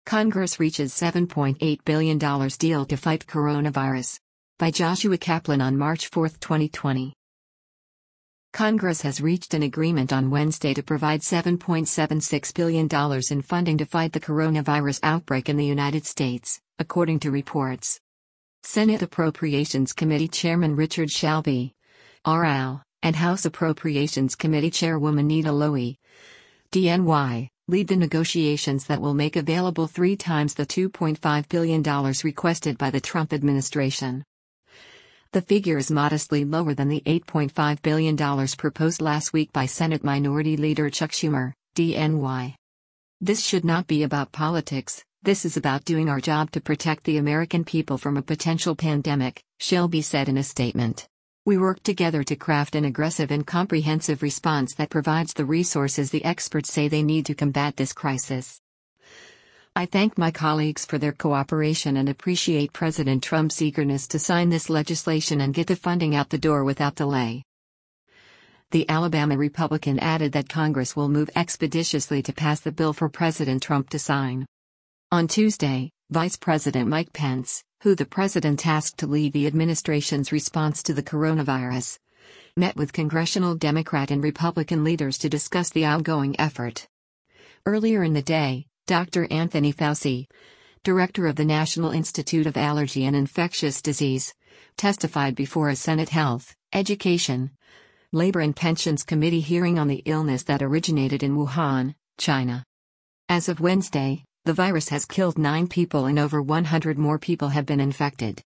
Congress reaches $7.8 billion deal to fight coronavirus. By Joshua Kaplan on March 4, 2020. Congress has reached an agreement on Wednesday to provide $7.76 billion in funding to fight the coronavirus outbreak in the United States, according to reports. Senate Appropriations Committee Chairman Richard Shelby, RL, and House Appropriations Committee Chairwoman Nita Lowey, DNY, lead the negotiations that will make available 3 times the $2.5 billion requested by the Trump administration. The figure is modestly lower than the $8.5 billion proposed last week by Senate Minority Leader Chuck Schumer, DNY. This should not be about politics, this is about doing our job to protect the American people from a potential pandemic, Shelby said in a statement. We worked together to craft an aggressive and comprehensive response that provides the resources the experts say they need to combat this crisis. I thank my colleagues for their cooperation and appreciate President Trump's eagerness to sign this legislation and get the funding out the door without delay. The Alabama Republican added that Congress will move expeditiously to pass the bill for President Trump to sign. On Tuesday, Vice President Mike Pence, who the president tasked to lead the administration's response to the coronavirus, met with congressional Democrat and Republican leaders to discuss the ongoing effort. Earlier in the day, Dr. Anthony Fauci, director of the National Institute of Allergy and Infectious Disease, testified before a Senate Health, Education, Labor and Pensions Committee hearing on the illness that originated in Wuhan, China. As of Wednesday, the virus has killed 9 people and over 100 more people have been infected.